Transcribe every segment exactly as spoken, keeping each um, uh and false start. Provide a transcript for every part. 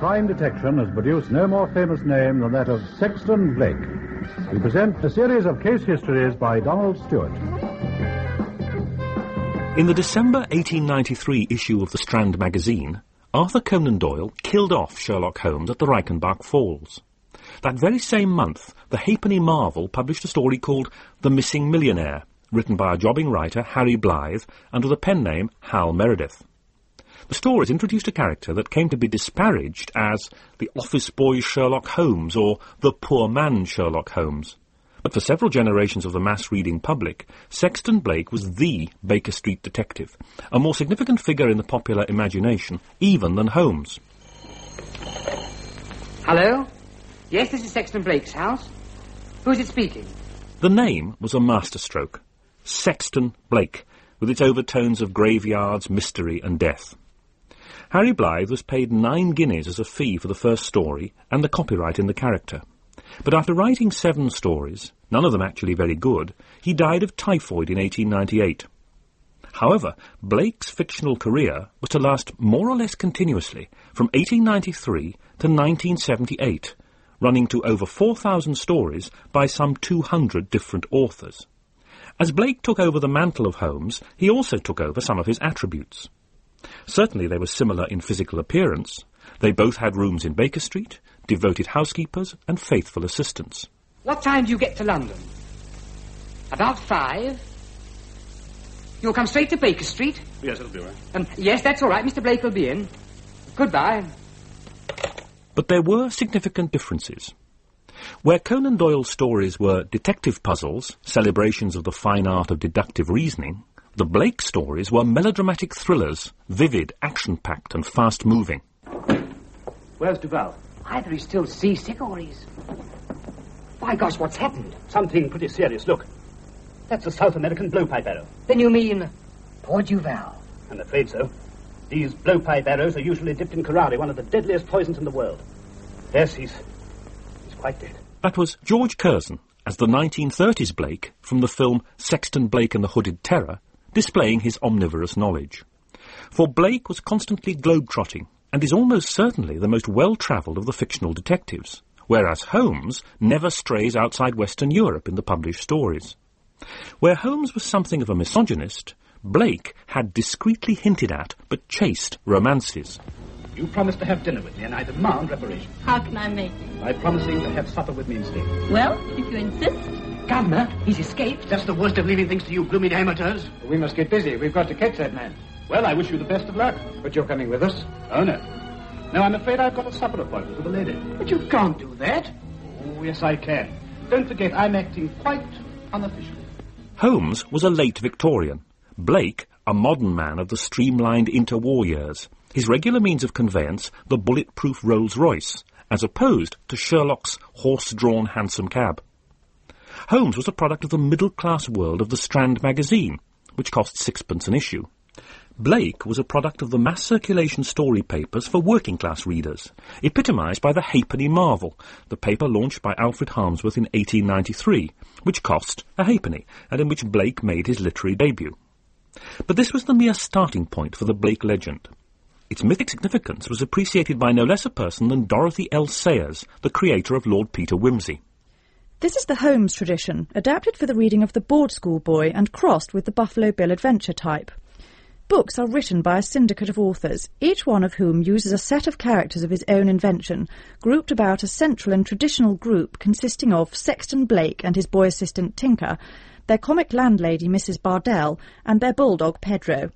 crime detection has produced no more famous name than that of Sexton Blake. We present a series of case histories by Donald Stewart. In the December eighteen ninety-three issue of the Strand magazine, Arthur Conan Doyle killed off Sherlock Holmes at the Reichenbach Falls. That very same month, the Halfpenny Marvel published a story called The Missing Millionaire, written by a jobbing writer, Harry Blythe, under the pen name Hal Meredith. The stories introduced a character that came to be disparaged as the office boy Sherlock Holmes or the poor man Sherlock Holmes. But for several generations of the mass-reading public, Sexton Blake was the Baker Street detective, a more significant figure in the popular imagination even than Holmes. Hello? Yes, this is Sexton Blake's house. Who's it speaking? The name was a masterstroke. Sexton Blake, with its overtones of graveyards, mystery and death. Harry Blythe was paid nine guineas as a fee for the first story and the copyright in the character. But after writing seven stories, none of them actually very good, he died of typhoid in eighteen ninety-eight. However, Blake's fictional career was to last more or less continuously from eighteen ninety-three to nineteen seventy-eight, running to over four thousand stories by some two hundred different authors. As Blake took over the mantle of Holmes, he also took over some of his attributes. Certainly they were similar in physical appearance. They both had rooms in Baker Street, devoted housekeepers and faithful assistants. What time do you get to London? About five. You'll come straight to Baker Street? Yes, it'll be all right. Um, yes, that's all right. Mister Blake will be in. Goodbye. But there were significant differences. Where Conan Doyle's stories were detective puzzles, celebrations of the fine art of deductive reasoning, the Blake stories were melodramatic thrillers, vivid, action-packed and fast-moving. Where's Duval? Either he's still seasick or he's... By gosh, what's happened? Something pretty serious. Look, that's a South American blowpipe arrow. Then you mean poor Duval? I'm afraid so. These blowpipe arrows are usually dipped in curare, one of the deadliest poisons in the world. Yes, he's... he's quite dead. That was George Curzon, as the nineteen thirties Blake from the film Sexton Blake and the Hooded Terror, displaying his omnivorous knowledge. For Blake was constantly globe-trotting, and is almost certainly the most well-travelled of the fictional detectives, whereas Holmes never strays outside Western Europe in the published stories. Where Holmes was something of a misogynist, Blake had discreetly hinted at, but chaste, romances. You promised to have dinner with me, and I demand reparation. How can I make it? By promising to have supper with me instead. Well, if you insist. Governor, he's escaped. That's the worst of leaving things to you blooming amateurs. We must get busy. We've got to catch that man. Well, I wish you the best of luck. But you're coming with us? Oh, no. No, I'm afraid I've got a supper appointment with a lady. But you can't do that. Oh, yes, I can. Don't forget, I'm acting quite unofficially. Holmes was a late Victorian. Blake, a modern man of the streamlined interwar years. His regular means of conveyance, the bulletproof Rolls-Royce, as opposed to Sherlock's horse-drawn hansom cab. Holmes was a product of the middle-class world of the Strand magazine, which cost sixpence an issue. Blake was a product of the mass circulation story papers for working-class readers, epitomised by the Halfpenny Marvel, the paper launched by Alfred Harmsworth in eighteen ninety-three, which cost a halfpenny, and in which Blake made his literary debut. But this was the mere starting point for the Blake legend. Its mythic significance was appreciated by no less a person than Dorothy L. Sayers, the creator of Lord Peter Wimsey. This is the Holmes tradition, adapted for the reading of the board school boy and crossed with the Buffalo Bill adventure type. Books are written by a syndicate of authors, each one of whom uses a set of characters of his own invention, grouped about a central and traditional group consisting of Sexton Blake and his boy assistant Tinker, their comic landlady Missus Bardell, and their bulldog Pedro.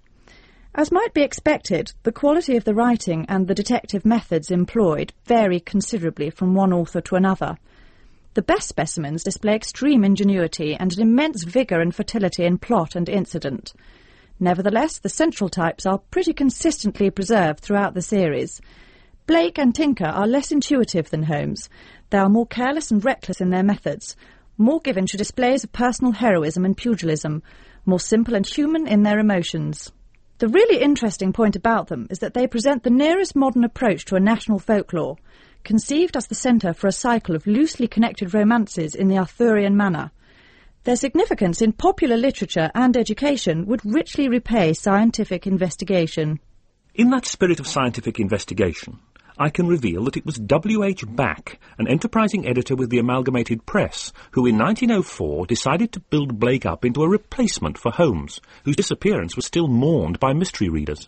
As might be expected, the quality of the writing and the detective methods employed vary considerably from one author to another. The best specimens display extreme ingenuity and an immense vigour and fertility in plot and incident. Nevertheless, the central types are pretty consistently preserved throughout the series. Blake and Tinker are less intuitive than Holmes. They are more careless and reckless in their methods, more given to displays of personal heroism and pugilism, more simple and human in their emotions. The really interesting point about them is that they present the nearest modern approach to a national folklore, conceived as the centre for a cycle of loosely connected romances in the Arthurian manner. Their significance in popular literature and education would richly repay scientific investigation. In that spirit of scientific investigation, I can reveal that it was W H Back, an enterprising editor with the Amalgamated Press, who in nineteen oh four decided to build Blake up into a replacement for Holmes, whose disappearance was still mourned by mystery readers.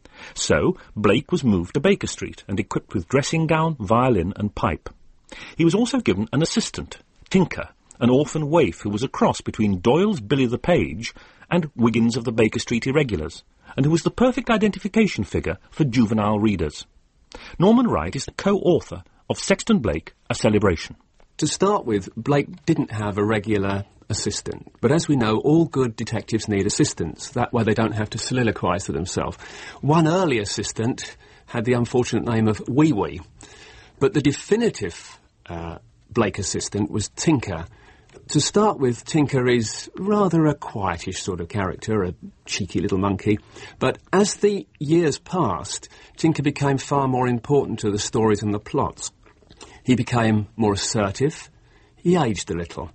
So, Blake was moved to Baker Street and equipped with dressing gown, violin and pipe. He was also given an assistant, Tinker, an orphan waif who was a cross between Doyle's Billy the Page and Wiggins of the Baker Street Irregulars, and who was the perfect identification figure for juvenile readers. Norman Wright is the co-author of Sexton Blake, A Celebration. To start with, Blake didn't have a regular assistant, but as we know, all good detectives need assistants. That way they don't have to soliloquise to themselves. One early assistant had the unfortunate name of Wee Wee, but the definitive uh, Blake assistant was Tinker. To start with, Tinker is rather a quietish sort of character, a cheeky little monkey, but as the years passed, Tinker became far more important to the stories and the plots. He became more assertive, he aged a little,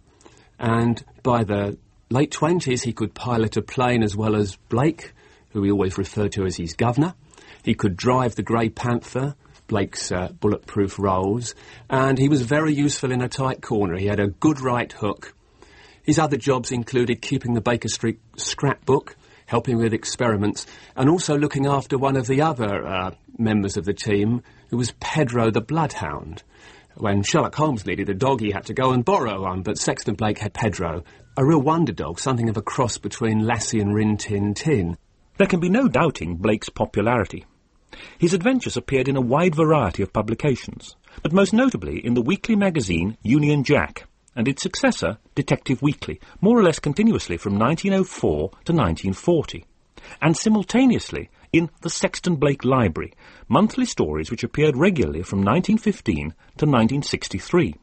and by the late twenties he could pilot a plane as well as Blake, who he always referred to as his governor. He could drive the Grey Panther, Blake's uh, bulletproof Rolls, and he was very useful in a tight corner. He had a good right hook. His other jobs included keeping the Baker Street scrapbook, helping with experiments, and also looking after one of the other uh, members of the team, who was Pedro the Bloodhound. When Sherlock Holmes needed a dog, he had to go and borrow one, but Sexton Blake had Pedro, a real wonder dog, something of a cross between Lassie and Rin Tin Tin. There can be no doubting Blake's popularity. His adventures appeared in a wide variety of publications, but most notably in the weekly magazine Union Jack, and its successor, Detective Weekly, more or less continuously from nineteen oh four to nineteen forty, and simultaneously in the Sexton Blake Library, monthly stories which appeared regularly from nineteen fifteen to nineteen sixty-three.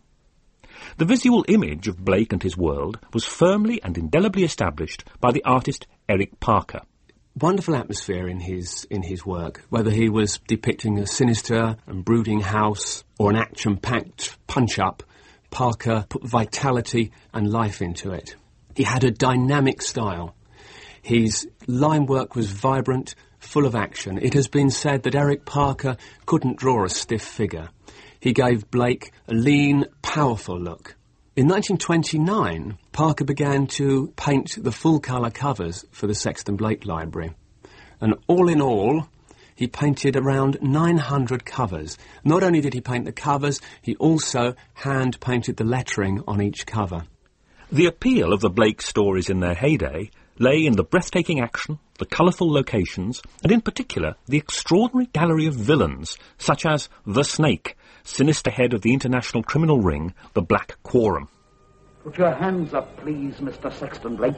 The visual image of Blake and his world was firmly and indelibly established by the artist Eric Parker. Wonderful atmosphere in his in his work, whether he was depicting a sinister and brooding house or an action-packed punch-up, Parker put vitality and life into it. He had a dynamic style. His line work was vibrant, full of action. It has been said that Eric Parker couldn't draw a stiff figure. He gave Blake a lean, powerful look. In nineteen twenty-nine, Parker began to paint the full-colour covers for the Sexton Blake Library. And all in all, he painted around nine hundred covers. Not only did he paint the covers, he also hand-painted the lettering on each cover. The appeal of the Blake stories in their heyday lay in the breathtaking action, the colourful locations, and in particular the extraordinary gallery of villains, such as The Snake, sinister head of the international criminal ring, the Black Quorum. Put your hands up, please, Mister Sexton Blake.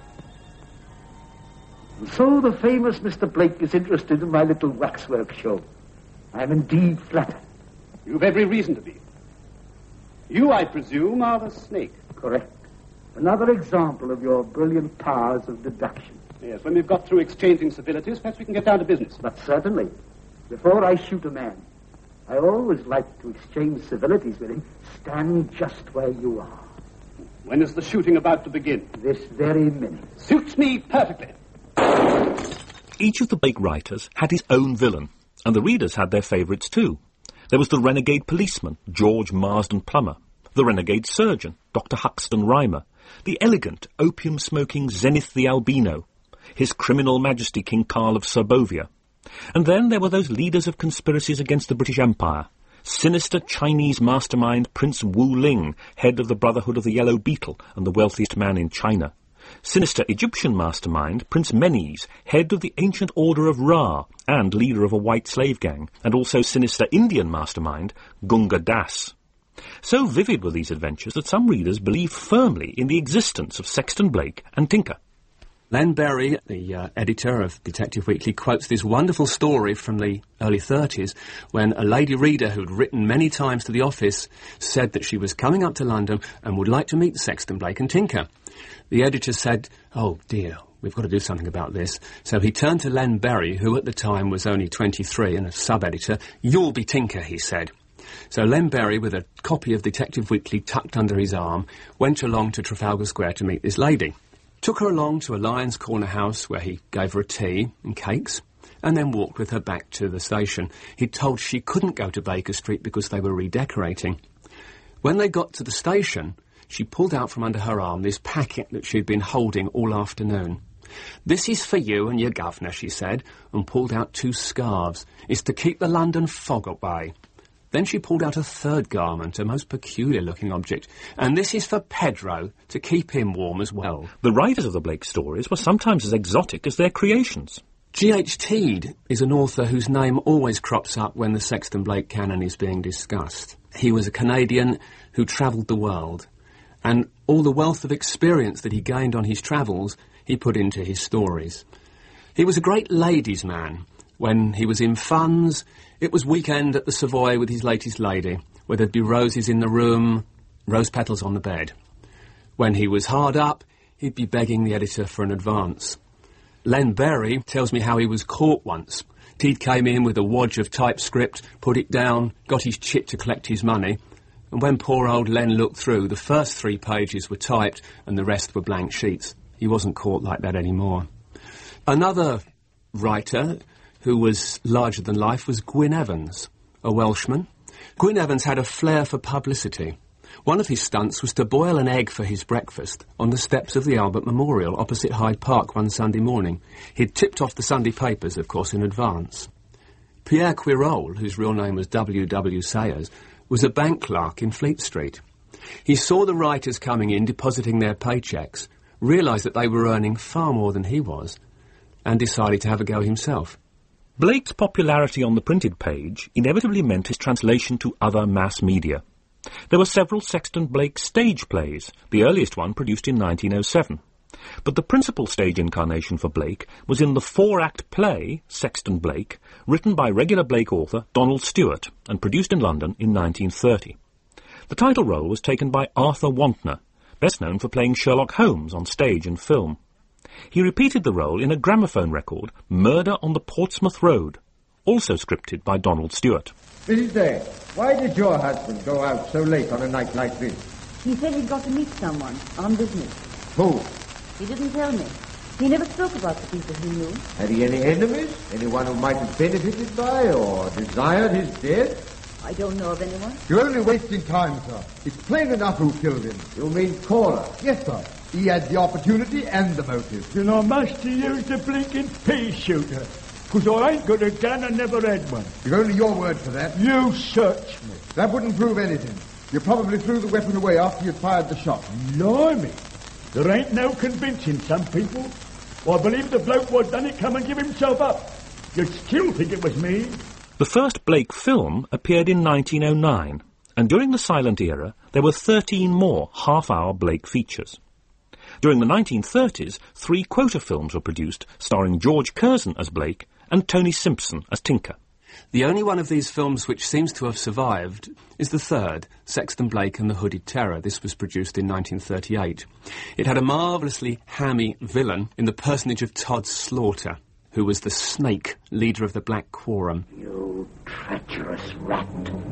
And so the famous Mister Blake is interested in my little waxwork show. I am indeed flattered. You've every reason to be. You, I presume, are the Snake. Correct. Another example of your brilliant powers of deduction. Yes, when we've got through exchanging civilities, perhaps we can get down to business. But certainly. Before I shoot a man, I always like to exchange civilities with him. Stand just where you are. When is the shooting about to begin? This very minute. Suits me perfectly. Each of the Blake writers had his own villain, and the readers had their favourites too. There was the renegade policeman, George Marsden Plummer, the renegade surgeon, Doctor Huxton Rymer, the elegant, opium-smoking Zenith the Albino, his criminal majesty King Carl of Serbovia. And then there were those leaders of conspiracies against the British Empire, sinister Chinese mastermind Prince Wu Ling, head of the Brotherhood of the Yellow Beetle and the wealthiest man in China, sinister Egyptian mastermind Prince Menes, head of the ancient Order of Ra and leader of a white slave gang, and also sinister Indian mastermind Gunga Das. So vivid were these adventures that some readers believed firmly in the existence of Sexton Blake and Tinker. Len Berry, the uh, editor of Detective Weekly, quotes this wonderful story from the early thirties when a lady reader who'd written many times to the office said that she was coming up to London and would like to meet Sexton Blake and Tinker. The editor said, "Oh dear, we've got to do something about this." So he turned to Len Berry, who at the time was only twenty-three and a sub-editor. "You'll be Tinker," he said. So Len Berry, with a copy of Detective Weekly tucked under his arm, went along to Trafalgar Square to meet this lady. Took her along to a Lyons Corner house where he gave her a tea and cakes, and then walked with her back to the station. He'd told she couldn't go to Baker Street because they were redecorating. When they got to the station, she pulled out from under her arm this packet that she'd been holding all afternoon. "This is for you and your governor," she said, and pulled out two scarves. "It's to keep the London fog away." Then she pulled out a third garment, a most peculiar-looking object, "And this is for Pedro, to keep him warm as well." The writers of the Blake stories were sometimes as exotic as their creations. G H Teed is an author whose name always crops up when the Sexton Blake canon is being discussed. He was a Canadian who travelled the world, and all the wealth of experience that he gained on his travels he put into his stories. He was a great ladies' man. When he was in funds, it was weekend at the Savoy with his latest lady, where there'd be roses in the room, rose petals on the bed. When he was hard up, he'd be begging the editor for an advance. Len Berry tells me how he was caught once. Teed came in with a wodge of typescript, put it down, got his chit to collect his money, and when poor old Len looked through, the first three pages were typed and the rest were blank sheets. He wasn't caught like that anymore. Another writer who was larger than life was Gwyn Evans, a Welshman. Gwyn Evans had a flair for publicity. One of his stunts was to boil an egg for his breakfast on the steps of the Albert Memorial opposite Hyde Park one Sunday morning. He'd tipped off the Sunday papers, of course, in advance. Pierre Quirol, whose real name was W W Sayers, was a bank clerk in Fleet Street. He saw the writers coming in, depositing their paychecks, realised that they were earning far more than he was, and decided to have a go himself. Blake's popularity on the printed page inevitably meant his translation to other mass media. There were several Sexton Blake stage plays, the earliest one produced in nineteen oh seven. But the principal stage incarnation for Blake was in the four-act play, Sexton Blake, written by regular Blake author Donald Stewart and produced in London in nineteen thirty. The title role was taken by Arthur Wantner, best known for playing Sherlock Holmes on stage and film. He repeated the role in a gramophone record, Murder on the Portsmouth Road, also scripted by Donald Stewart. Missus Day, why did your husband go out so late on a night like this? He said he'd got to meet someone on business. Who? He didn't tell me. He never spoke about the people he knew. Had he any enemies? Anyone who might have benefited by or desired his death? I don't know of anyone. You're only wasting time, sir. It's plain enough who killed him. You mean Cora? Yes, sir. He had the opportunity and the motive. You know, Master used a blinking pea shooter. Because I ain't got a gun and never had one. You've only your word for that. You search me. That wouldn't prove anything. You probably threw the weapon away after you'd fired the shot. Blimey. There ain't no convincing some people. I believe the bloke what done it come and give himself up. You'd still think it was me. The first Blake film appeared in nineteen oh nine, and during the silent era there were thirteen more half-hour Blake features. During the nineteen thirties, three quota films were produced starring George Curzon as Blake and Tony Simpson as Tinker. The only one of these films which seems to have survived is the third, Sexton Blake and the Hooded Terror. This was produced in nineteen thirty-eight. It had a marvellously hammy villain in the personage of Todd Slaughter, who was the snake leader of the Black Quorum. You treacherous rat.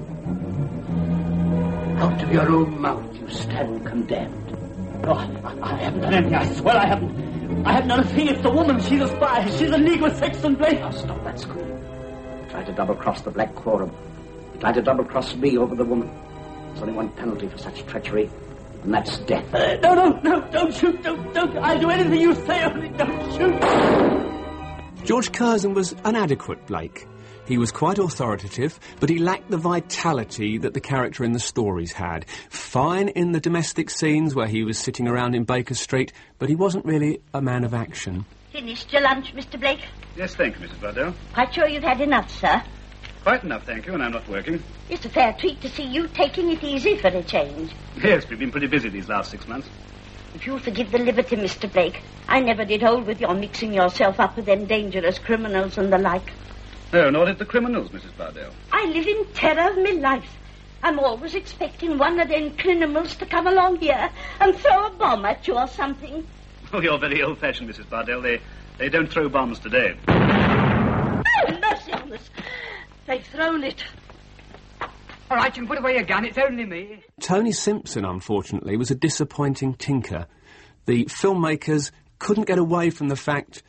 Out of your own mouth you stand condemned. Oh, I, I haven't done anything, I swear I haven't. I haven't done a thing. It's the woman. She's a spy. She's in league with Sexton Blake. Now stop that scream. You tried to double-cross the Black Quorum. You tried to double-cross me over the woman. There's only one penalty for such treachery, and that's death. Uh, no, no, no, don't shoot. Don't, don't. I'll do anything you say, only don't shoot. George Curzon was an adequate Blake. He was quite authoritative, but he lacked the vitality that the character in the stories had. Fine in the domestic scenes where he was sitting around in Baker Street, but he wasn't really a man of action. Finished your lunch, Mister Blake? Yes, thank you, Missus Bardell. Quite sure you've had enough, sir? Quite enough, thank you, and I'm not working. It's a fair treat to see you taking it easy for a change. Yes, we've been pretty busy these last six months. If you'll forgive the liberty, Mister Blake, I never did hold with your mixing yourself up with them dangerous criminals and the like. No, nor did the criminals, Missus Bardell. I live in terror of my life. I'm always expecting one of them criminals to come along here and throw a bomb at you or something. Oh, you're very old-fashioned, Missus Bardell. They, they don't throw bombs today. Oh, mercy on us. They've thrown it. All right, you can put away your gun. It's only me. Tony Simpson, unfortunately, was a disappointing tinker. The filmmakers couldn't get away from the fact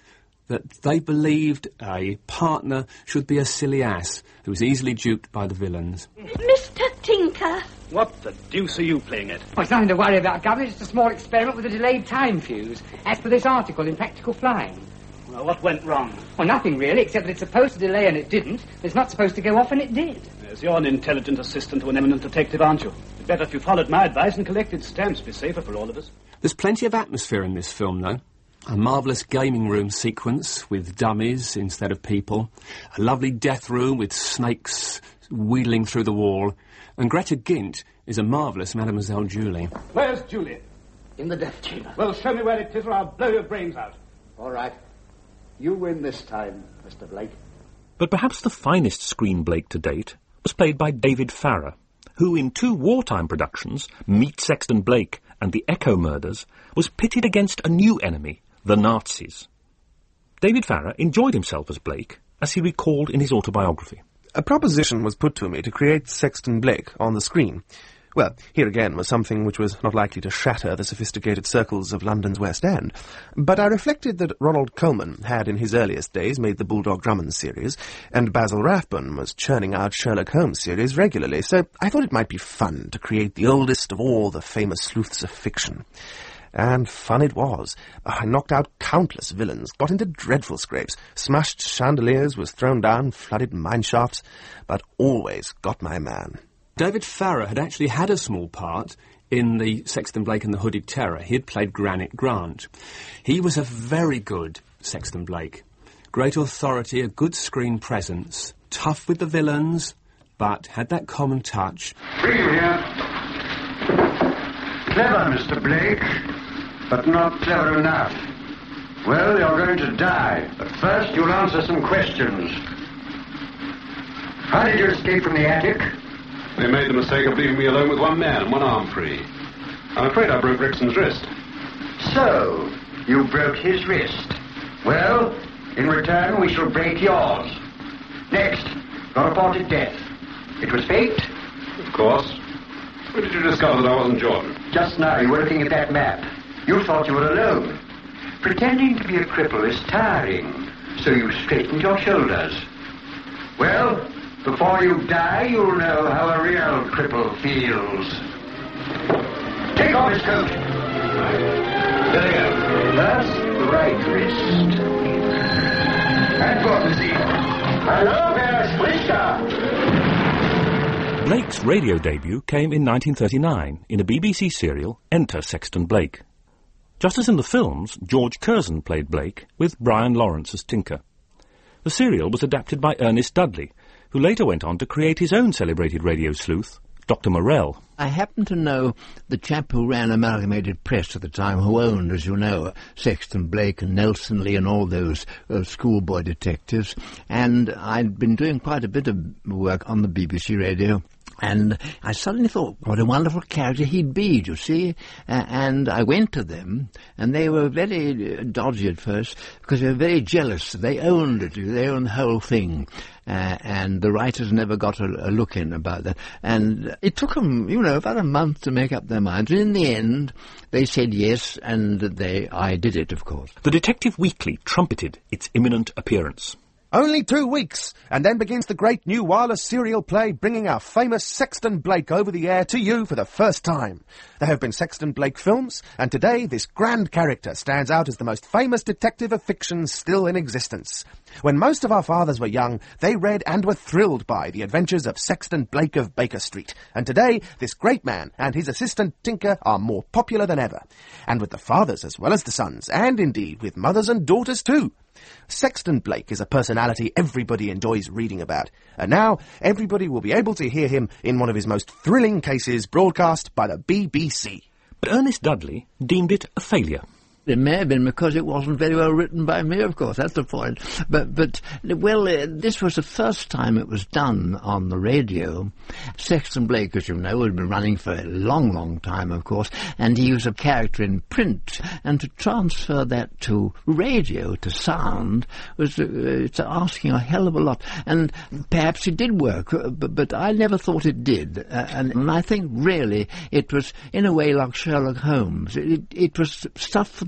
that they believed a partner should be a silly ass who was easily duped by the villains. Mister Tinker. What the deuce are you playing at? Oh, it's nothing to worry about, Governor. It's just a small experiment with a delayed time fuse, as per this article in Practical Flying. Well, what went wrong? Well, nothing really, except that it's supposed to delay and it didn't. It's not supposed to go off and it did. Yes, you're an intelligent assistant to an eminent detective, aren't you? It'd better if you followed my advice and collected stamps. Be safer for all of us. There's plenty of atmosphere in this film, though. A marvellous gaming room sequence with dummies instead of people. A lovely death room with snakes wheeling through the wall. And Greta Gint is a marvellous Mademoiselle Julie. Where's Julie? In the death chamber. Well, show me where it is or I'll blow your brains out. All right. You win this time, Mister Blake. But perhaps the finest screen Blake to date was played by David Farrar, who in two wartime productions, Meet Sexton Blake and The Echo Murders, was pitted against a new enemy, the Nazis. David Farrar enjoyed himself as Blake, as he recalled in his autobiography. A proposition was put to me to create Sexton Blake on the screen. Well, here again was something which was not likely to shatter the sophisticated circles of London's West End. But I reflected that Ronald Colman had in his earliest days made the Bulldog Drummond series, and Basil Rathbone was churning out Sherlock Holmes series regularly, so I thought it might be fun to create the oldest of all the famous sleuths of fiction. And fun it was. I knocked out countless villains, got into dreadful scrapes, smashed chandeliers, was thrown down, flooded mine shafts, but always got my man. David Farrar had actually had a small part in the Sexton Blake and the Hooded Terror. He had played Granite Grant. He was a very good Sexton Blake. Great authority, a good screen presence, tough with the villains, but had that common touch. Bring him here. Clever, Mister Blake, but not clever enough. Well, you're going to die, but first you'll answer some questions. How did you escape from the attic? They made the mistake of leaving me alone with one man and one arm free. I'm afraid I broke Rixon's wrist. So, you broke his wrist. Well, in return, we shall break yours. Next, your reported death. It was fate? Of course. When did you discover that I wasn't Jordan? Just now, you were looking at that map. You thought you were alone. Pretending to be a cripple is tiring, so you straightened your shoulders. Well, before you die, you'll know how a real cripple feels. Take off his coat. There you go. First, the right wrist. And Vortensee. Hello there, Splitter. Blake's radio debut came in nineteen thirty-nine in a B B C serial, Enter Sexton Blake. Just as in the films, George Curzon played Blake, with Brian Lawrence as Tinker. The serial was adapted by Ernest Dudley, who later went on to create his own celebrated radio sleuth, Doctor Morell. I happen to know the chap who ran Amalgamated Press at the time, who owned, as you know, Sexton Blake and Nelson Lee and all those uh, schoolboy detectives, and I'd been doing quite a bit of work on the B B C radio. And I suddenly thought, what a wonderful character he'd be, you see. Uh, and I went to them, and they were very uh, dodgy at first, because they were very jealous. They owned it. They owned the whole thing. Uh, and the writers never got a, a look in about that. And it took them, you know, about a month to make up their minds. And in the end, they said yes, and they, I did it, of course. The Detective Weekly trumpeted its imminent appearance. Only two weeks, and then begins the great new wireless serial play bringing our famous Sexton Blake over the air to you for the first time. There have been Sexton Blake films, and today this grand character stands out as the most famous detective of fiction still in existence. When most of our fathers were young, they read and were thrilled by the adventures of Sexton Blake of Baker Street. And today, this great man and his assistant Tinker are more popular than ever. And with the fathers as well as the sons, and indeed with mothers and daughters too. Sexton Blake is a personality everybody enjoys reading about, and now everybody will be able to hear him in one of his most thrilling cases broadcast by the B B C. But Ernest Dudley deemed it a failure. It may have been because it wasn't very well written by me, of course, that's the point. But, but well, uh, this was the first time it was done on the radio. Sexton Blake, as you know, had been running for a long, long time, of course, and he was a character in print. And to transfer that to radio, to sound, was uh, it's asking a hell of a lot. And perhaps it did work, but, but I never thought it did. Uh, and, and I think, really, it was, in a way, like Sherlock Holmes. It, it was stuff for the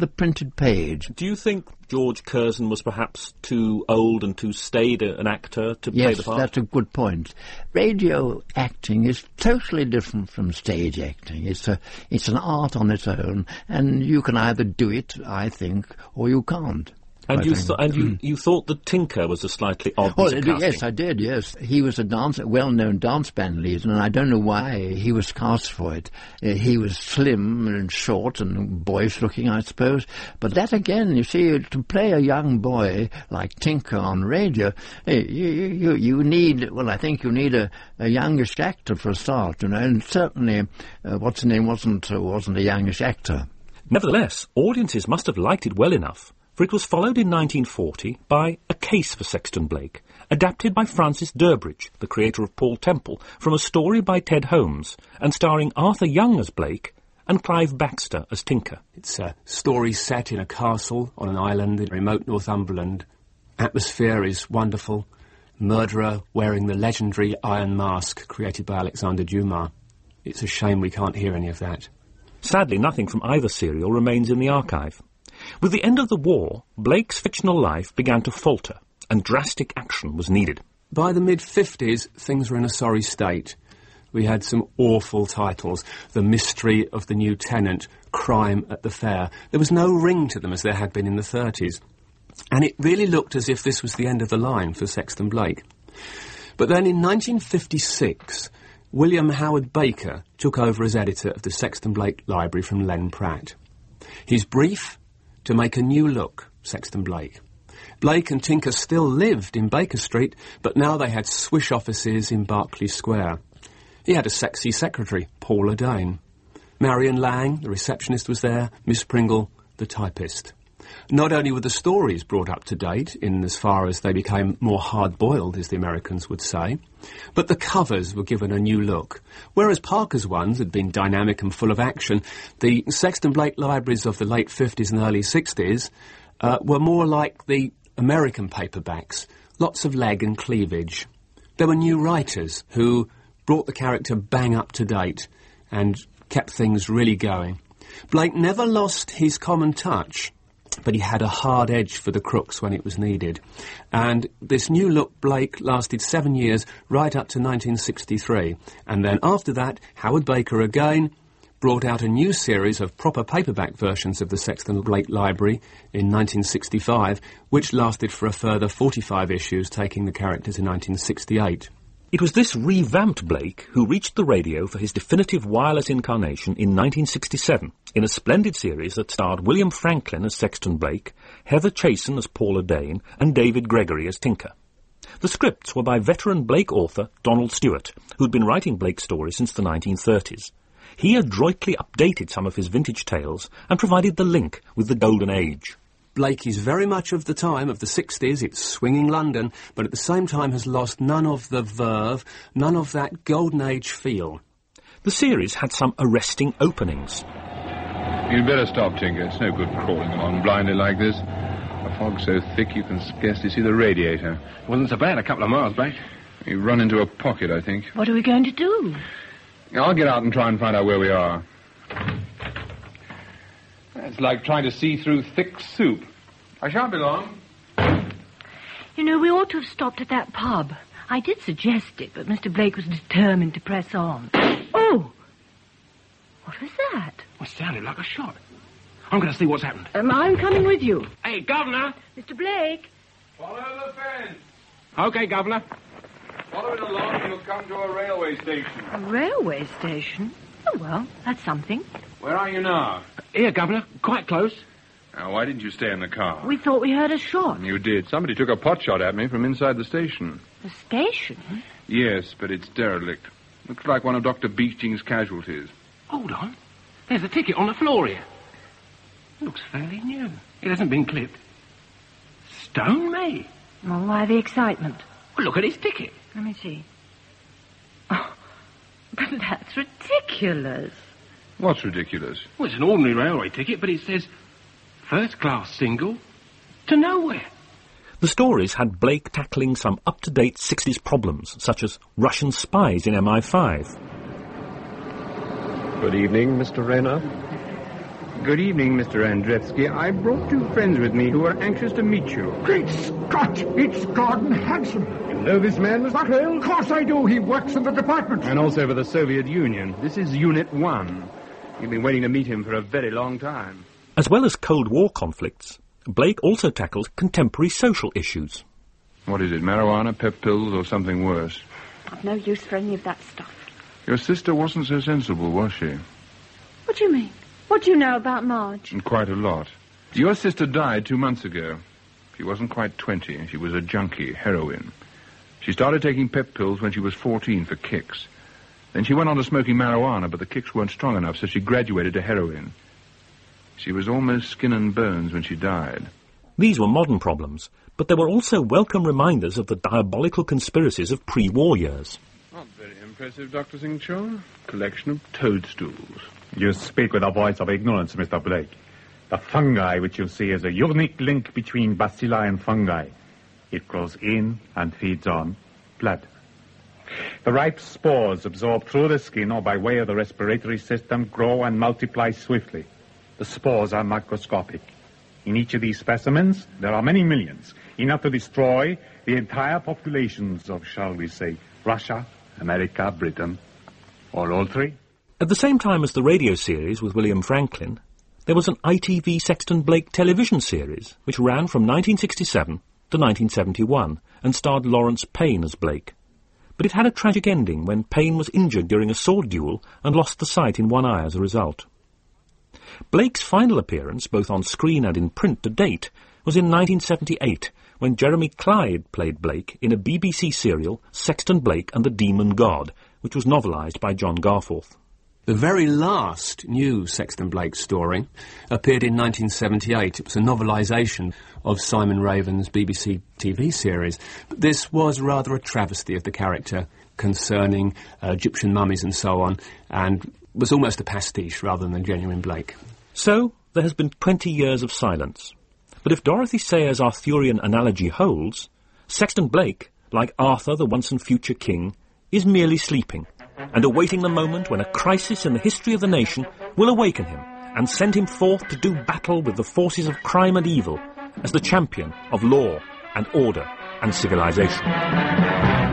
the printed page. Do you think George Curzon was perhaps too old and too staid a, an actor to yes, play the part? Yes, that's a good point. Radio acting is totally different from stage acting. It's a, it's an art on its own, and you can either do it, I think, or you can't. And you th- and you, you thought that Tinker was a slightly odd Oh, piece of casting? yes, I did, yes. He was a dance, well-known dance band leader, and I don't know why he was cast for it. Uh, he was slim and short and boyish-looking, I suppose. But that, again, you see, to play a young boy like Tinker on radio, uh, you, you, you need, well, I think you need a, a youngish actor for a start, you know, and certainly, uh, what's his name, wasn't, uh, wasn't a youngish actor. Nevertheless, audiences must have liked it well enough, for it was followed in nineteen forty by A Case for Sexton Blake, adapted by Francis Durbridge, the creator of Paul Temple, from a story by Ted Holmes, and starring Arthur Young as Blake and Clive Baxter as Tinker. It's a story set in a castle on an island in remote Northumberland. Atmosphere is wonderful. Murderer wearing the legendary iron mask created by Alexander Dumas. It's a shame we can't hear any of that. Sadly, nothing from either serial remains in the archive. With the end of the war, Blake's fictional life began to falter, and drastic action was needed. By the mid-fifties, things were in a sorry state. We had some awful titles. The Mystery of the New Tenant, Crime at the Fair. There was no ring to them as there had been in the thirties. And it really looked as if this was the end of the line for Sexton Blake. But then in nineteen fifty-six, William Howard Baker took over as editor of the Sexton Blake Library from Len Pratt. His brief? To make a new look, Sexton Blake. Blake and Tinker still lived in Baker Street, but now they had swish offices in Berkeley Square. He had a sexy secretary, Paula Dane. Marion Lang, the receptionist, was there, Miss Pringle, the typist. Not only were the stories brought up to date, in as far as they became more hard-boiled, as the Americans would say, but the covers were given a new look. Whereas Parker's ones had been dynamic and full of action, the Sexton Blake libraries of the late fifties and early sixties uh, were more like the American paperbacks, lots of leg and cleavage. There were new writers who brought the character bang up to date and kept things really going. Blake never lost his common touch, but he had a hard edge for the crooks when it was needed. And this new look Blake lasted seven years, right up to nineteen sixty-three. And then after that, Howard Baker again brought out a new series of proper paperback versions of the Sexton Blake Library in nineteen sixty-five, which lasted for a further forty-five issues, taking the character to nineteen sixty-eight. It was this revamped Blake who reached the radio for his definitive wireless incarnation in nineteen sixty-seven, in a splendid series that starred William Franklin as Sexton Blake, Heather Chasen as Paula Dane, and David Gregory as Tinker. The scripts were by veteran Blake author Donald Stewart, who'd been writing Blake stories since the nineteen thirties. He adroitly updated some of his vintage tales and provided the link with the Golden Age. Blake is very much of the time of the sixties, it's swinging London, but at the same time has lost none of the verve, none of that Golden Age feel. The series had some arresting openings. You'd better stop, Tinker. It's no good crawling along blindly like this. The fog's so thick you can scarcely see the radiator. Wasn't so bad a couple of miles back. You run into a pocket, I think. What are we going to do? I'll get out and try and find out where we are. It's like trying to see through thick soup. I shan't be long. You know, we ought to have stopped at that pub. I did suggest it, but Mister Blake was determined to press on. Oh! What was that? It sounded like a shot. I'm going to see what's happened. Um, I'm coming with you. Hey, Governor! Mister Blake! Follow the fence. OK, Governor. Follow it along and you'll come to a railway station. A railway station? Oh, well, that's something. Where are you now? Here, Governor. Quite close. Now, why didn't you stay in the car? We thought we heard a shot. You did. Somebody took a pot shot at me from inside the station. The station? Yes, but it's derelict. Looks like one of Doctor Beeching's casualties. Hold on. There's a ticket on the floor here. Looks fairly new. It hasn't been clipped. Stone me. Well, why the excitement? Well, look at his ticket. Let me see. Oh, but that's ridiculous. What's ridiculous? Well, it's an ordinary railway ticket, but it says first-class single to nowhere. The stories had Blake tackling some up-to-date sixties problems, such as Russian spies in M I five. Good evening, Mister Rayner. Good evening, Mister Andrevsky. I brought two friends with me who are anxious to meet you. Great Scott! It's Gordon Hanson. You know this man, Mister Hale? Of course I do. He works in the department. And also for the Soviet Union. This is Unit one. You've been waiting to meet him for a very long time. As well as Cold War conflicts, Blake also tackled contemporary social issues. What is it, marijuana, pep pills, or something worse? I've no use for any of that stuff. Your sister wasn't so sensible, was she? What do you mean? What do you know about Marge? Quite a lot. Your sister died two months ago. She wasn't quite twenty. She was a junkie, heroin. She started taking pep pills when she was fourteen for kicks. Then she went on to smoking marijuana, but the kicks weren't strong enough, so she graduated to heroin. She was almost skin and bones when she died. These were modern problems, but there were also welcome reminders of the diabolical conspiracies of pre-war years. Not very impressive, Doctor Singh Chaw. Collection of toadstools. You speak with a voice of ignorance, Mister Blake. The fungi which you see is a unique link between bacilli and fungi. It grows in and feeds on blood. The ripe spores absorbed through the skin or by way of the respiratory system grow and multiply swiftly. The spores are microscopic. In each of these specimens, there are many millions, enough to destroy the entire populations of, shall we say, Russia, America, Britain, or all three. At the same time as the radio series with William Franklin, there was an I T V Sexton Blake television series, which ran from nineteen sixty-seven to nineteen seventy-one and starred Lawrence Payne as Blake. But it had a tragic ending when Payne was injured during a sword duel and lost the sight in one eye as a result. Blake's final appearance, both on screen and in print to date, was in nineteen seventy-eight, when Jeremy Clyde played Blake in a B B C serial, Sexton Blake and the Demon God, which was novelised by John Garforth. The very last new Sexton Blake story appeared in nineteen seventy-eight. It was a novelisation of Simon Raven's B B C T V series. But this was rather a travesty of the character concerning uh, Egyptian mummies and so on, and was almost a pastiche rather than a genuine Blake. So, there has been twenty years of silence. But if Dorothy Sayers' Arthurian analogy holds, Sexton Blake, like Arthur the once and future king, is merely sleeping, and awaiting the moment when a crisis in the history of the nation will awaken him and send him forth to do battle with the forces of crime and evil as the champion of law and order and civilization.